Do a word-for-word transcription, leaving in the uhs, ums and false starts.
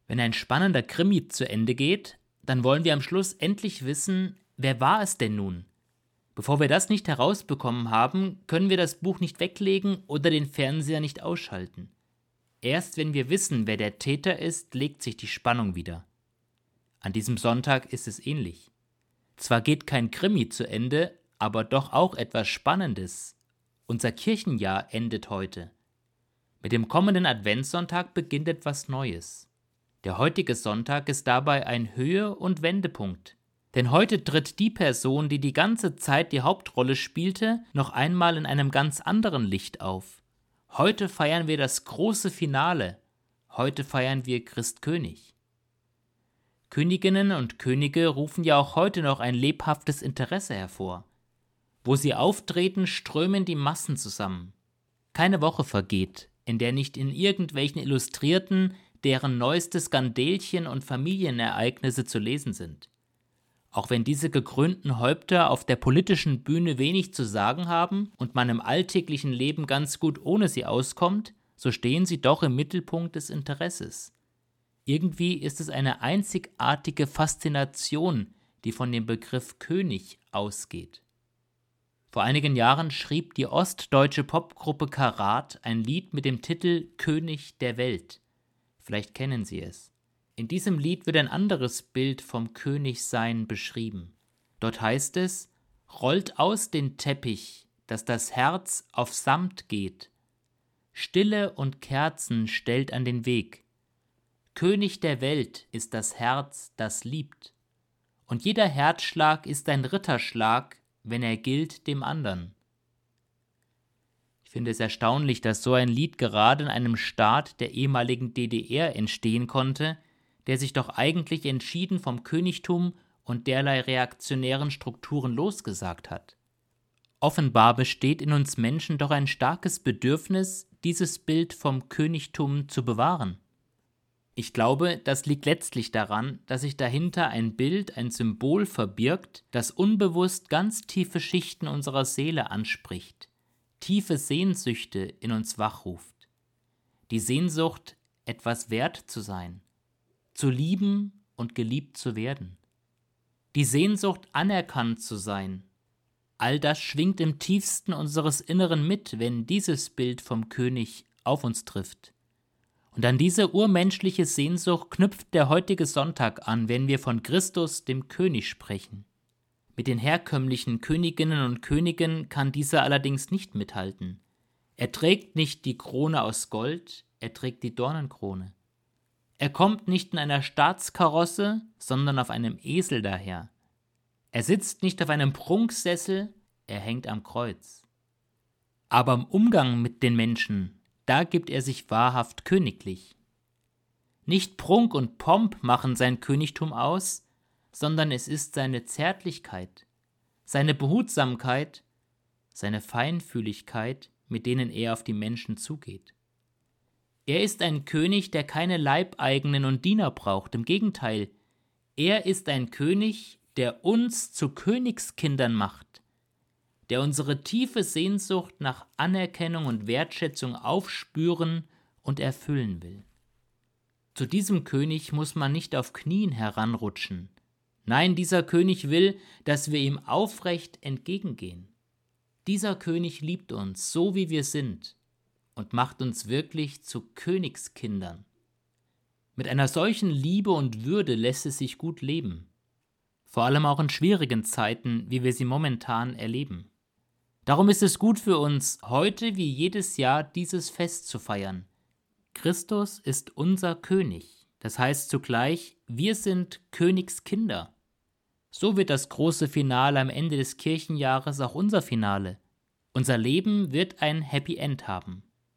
Wenn ein spannender Krimi zu Ende geht, dann wollen wir am Schluss endlich wissen, wer war es denn nun? Bevor wir das nicht herausbekommen haben, können wir das Buch nicht weglegen oder den Fernseher nicht ausschalten. Erst wenn wir wissen, wer der Täter ist, legt sich die Spannung wieder. An diesem Sonntag ist es ähnlich. Zwar geht kein Krimi zu Ende, aber doch auch etwas Spannendes. Unser Kirchenjahr endet heute. Mit dem kommenden Adventssonntag beginnt etwas Neues. Der heutige Sonntag ist dabei ein Höhe- und Wendepunkt. Denn heute tritt die Person, die die ganze Zeit die Hauptrolle spielte, noch einmal in einem ganz anderen Licht auf. Heute feiern wir das große Finale. Heute feiern wir Christkönig. Königinnen und Könige rufen ja auch heute noch ein lebhaftes Interesse hervor. Wo sie auftreten, strömen die Massen zusammen. Keine Woche vergeht, in der nicht in irgendwelchen Illustrierten deren neueste Skandelchen und Familienereignisse zu lesen sind. Auch wenn diese gekrönten Häupter auf der politischen Bühne wenig zu sagen haben und man im alltäglichen Leben ganz gut ohne sie auskommt, so stehen sie doch im Mittelpunkt des Interesses. Irgendwie ist es eine einzigartige Faszination, die von dem Begriff König ausgeht. Vor einigen Jahren schrieb die ostdeutsche Popgruppe Karat ein Lied mit dem Titel König der Welt. Vielleicht kennen Sie es. In diesem Lied wird ein anderes Bild vom Königsein beschrieben. Dort heißt es: Rollt aus den Teppich, dass das Herz auf Samt geht. Stille und Kerzen stellt an den Weg. König der Welt ist das Herz, das liebt. Und jeder Herzschlag ist ein Ritterschlag, wenn er gilt dem andern. Ich finde es erstaunlich, dass so ein Lied gerade in einem Staat der ehemaligen D D R entstehen konnte, der sich doch eigentlich entschieden vom Königtum und derlei reaktionären Strukturen losgesagt hat. Offenbar besteht in uns Menschen doch ein starkes Bedürfnis, dieses Bild vom Königtum zu bewahren. Ich glaube, das liegt letztlich daran, dass sich dahinter ein Bild, ein Symbol verbirgt, das unbewusst ganz tiefe Schichten unserer Seele anspricht, tiefe Sehnsüchte in uns wachruft. Die Sehnsucht, etwas wert zu sein, zu lieben und geliebt zu werden. Die Sehnsucht, anerkannt zu sein. All das schwingt im tiefsten unseres Inneren mit, wenn dieses Bild vom König auf uns trifft. Und an diese urmenschliche Sehnsucht knüpft der heutige Sonntag an, wenn wir von Christus, dem König, sprechen. Mit den herkömmlichen Königinnen und Königen kann dieser allerdings nicht mithalten. Er trägt nicht die Krone aus Gold, er trägt die Dornenkrone. Er kommt nicht in einer Staatskarosse, sondern auf einem Esel daher. Er sitzt nicht auf einem Prunksessel, er hängt am Kreuz. Aber im Umgang mit den Menschen, da gibt er sich wahrhaft königlich. Nicht Prunk und Pomp machen sein Königtum aus, sondern es ist seine Zärtlichkeit, seine Behutsamkeit, seine Feinfühligkeit, mit denen er auf die Menschen zugeht. Er ist ein König, der keine Leibeigenen und Diener braucht, im Gegenteil, er ist ein König, der uns zu Königskindern macht, der unsere tiefe Sehnsucht nach Anerkennung und Wertschätzung aufspüren und erfüllen will. Zu diesem König muss man nicht auf Knien heranrutschen. Nein, dieser König will, dass wir ihm aufrecht entgegengehen. Dieser König liebt uns, so wie wir sind, und macht uns wirklich zu Königskindern. Mit einer solchen Liebe und Würde lässt es sich gut leben. Vor allem auch in schwierigen Zeiten, wie wir sie momentan erleben. Darum ist es gut für uns, heute wie jedes Jahr dieses Fest zu feiern. Christus ist unser König. Das heißt zugleich, wir sind Königskinder. So wird das große Finale am Ende des Kirchenjahres auch unser Finale. Unser Leben wird ein Happy End haben.